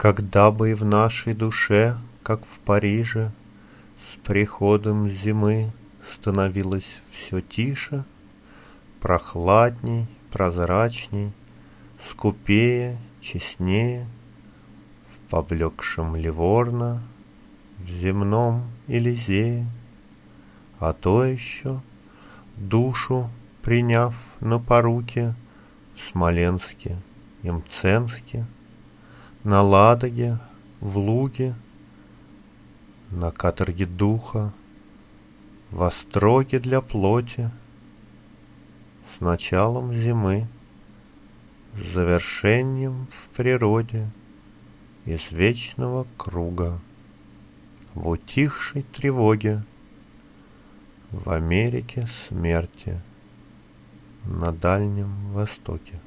Когда бы и в нашей душе, как в Париже, с приходом зимы становилось все тише, прохладней, прозрачней, скупее, честнее, в поблекшем Ливорно, в земном Элизее, а то еще, душу приняв на поруки, в Смоленске и Мценске, на Ладоге, в Луге, на каторге духа, в остроге для плоти, с началом зимы, с завершением в природе из вечного круга, в утихшей тревоге, в Америке смерти, на Дальнем Востоке.